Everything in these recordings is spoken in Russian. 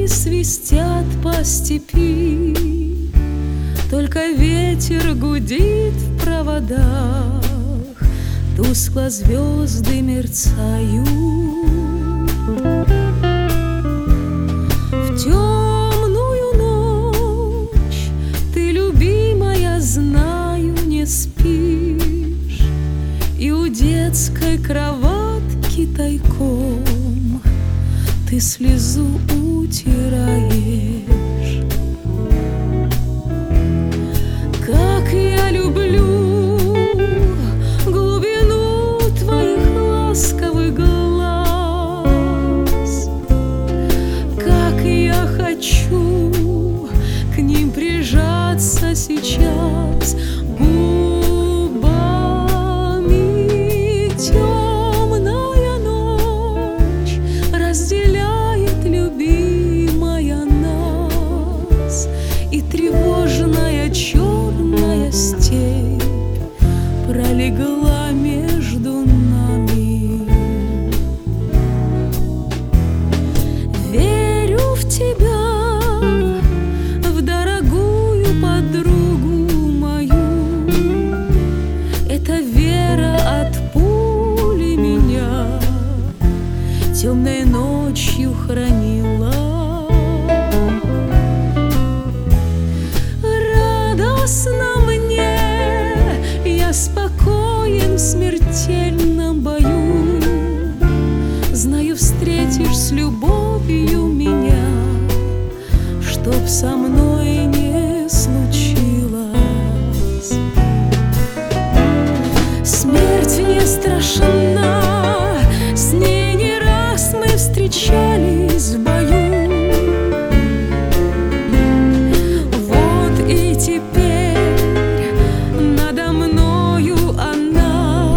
свистят по степи, только ветер гудит в проводах, тускло звезды мерцают. В темную ночь ты, любимая, знаю, не спишь, и у детской кроватки тайком ты слезу утираешь. Как я люблю глубину твоих ласковых глаз, как я хочу к ним прижаться сейчас губами. Темная ночь разделяет, любимая, нас, и тревожная черная степь пролегла между нами. Верю в тебя, в дорогую подругу мою. Эта вера от пули меня темной ночью хранила. Радостно мне, я спокоен в смертельном бою. Знаю, встретишь с любовью меня, чтоб со мной не случилось. Смерть не страшна, с ней не раз мы встречались в бою. Вот и теперь надо мною она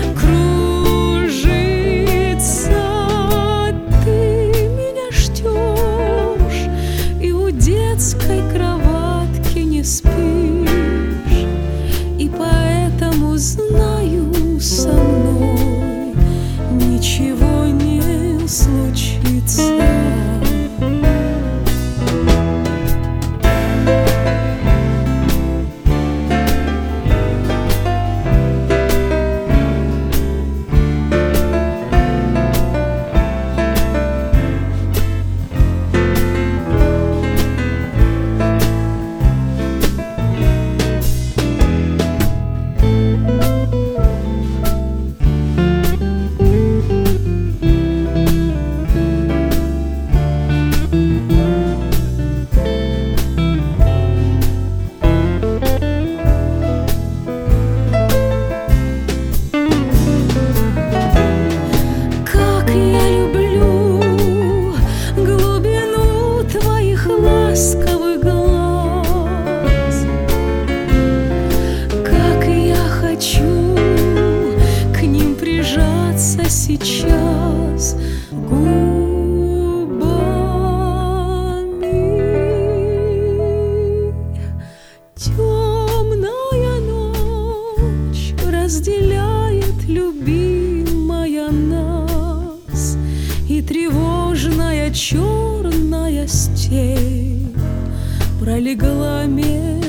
кружится. Ты меня ждешь и у детской кроватки не спишь, и поэтому знаю, со мной ничего не случится. Ласковый глаз, как я хочу к ним прижаться сейчас губами. Темная ночь разделяет, любимая, нас, и тревожная черная степь пролегла между